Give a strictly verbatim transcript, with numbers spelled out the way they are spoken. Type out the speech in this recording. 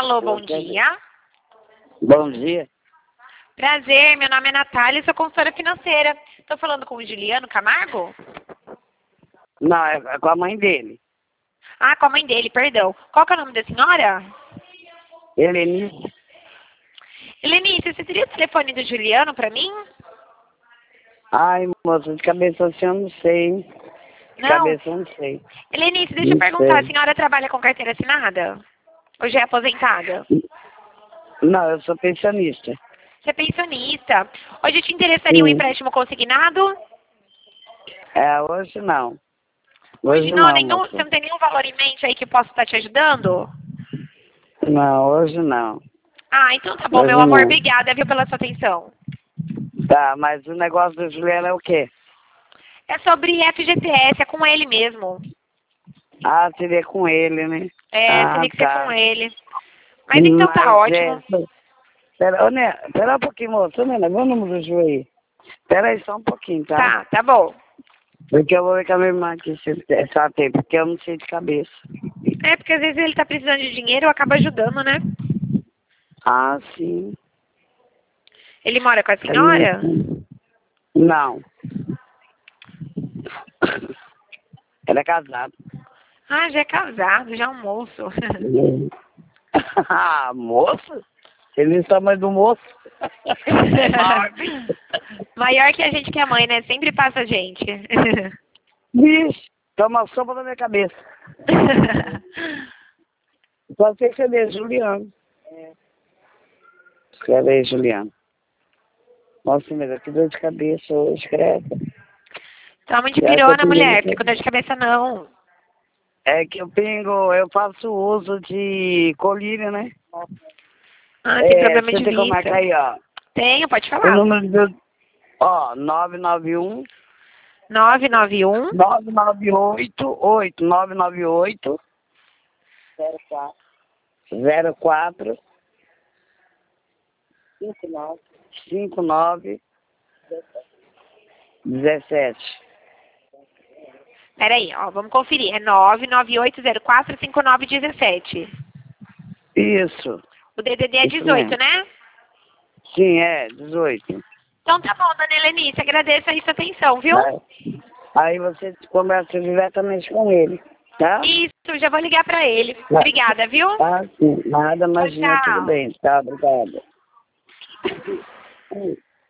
Alô, bom dia. Bom dia. Prazer, meu nome é Natália, sou consultora financeira. Estou falando com o Juliano Camargo? Não, é com a mãe dele. Ah, com a mãe dele, perdão. Qual que é o nome da senhora? Helenice. Helenice, você teria o telefone do Juliano para mim? Ai, moça, de cabeça assim eu não sei, hein? De Não? cabeça eu não sei. Helenice, deixa eu Não perguntar, a sei. senhora trabalha com carteira assinada? Ou já é aposentada? Não, eu sou pensionista. Você é pensionista. Hoje te interessaria um Sim. empréstimo consignado? É, hoje não. Hoje Hoje não, não, nenhum, moça. você não tem nenhum valor em mente aí que possa estar te ajudando? Não, hoje não. Ah, então tá bom, Hoje meu amor. não. Obrigada, viu, pela sua atenção. Tá, mas o negócio do Juliano é o quê? É sobre F G T S, é com ele mesmo. Ah, seria com ele, né? É, Ah, teria que ser com tá. ele. Mas então tá Mas é... ótimo. Pera, ô, né, pera um pouquinho, moça. Né, vê o número do Ju aí. Pera aí só um pouquinho, tá? Tá, tá bom. Porque eu vou ver com a minha irmã aqui se se ela tem, porque eu não sei de cabeça. É, porque às vezes ele tá precisando de dinheiro, eu acabo ajudando, né? Ah, sim. Ele mora com a Hum, senhora? Não. Ela é casada. Ah, já é casado, já é um moço. Ah, moço? Ele é o tamanho do moço. Maior que a gente que é mãe, né? Sempre passa a gente. Vixe, toma sopa na minha cabeça. Pode ser que você dê, Juliano. Escreve aí, Juliano. Nossa, mas que dor de cabeça hoje, credo. Toma de E aí, pirona, tô mulher. pingando- Fica com dor de cabeça, não. É que eu pingo, eu faço uso de colírio, né? Ah, tem É, problema você de tem como marcar vista. aí, ó. Tenho, pode O falar. número do... Ó, nove nove um, nove nove um, nove nove oito, oito, nove nove oito, zero quatro, cinco nove, dezessete. Peraí, ó, vamos conferir. É nove nove oito zero quatro cinco nove um sete. Isso, O D D D é isso dezoito, mesmo. né? Sim, é, dezoito. Então tá bom, dona Helenice. Agradeço aí sua atenção, viu? Aí, aí você conversa diretamente com ele, tá? Isso, já vou ligar pra ele. Tá, Obrigada, viu? tá, sim. Nada, Tchau, imagina, tudo tchau. bem. Tá, obrigada.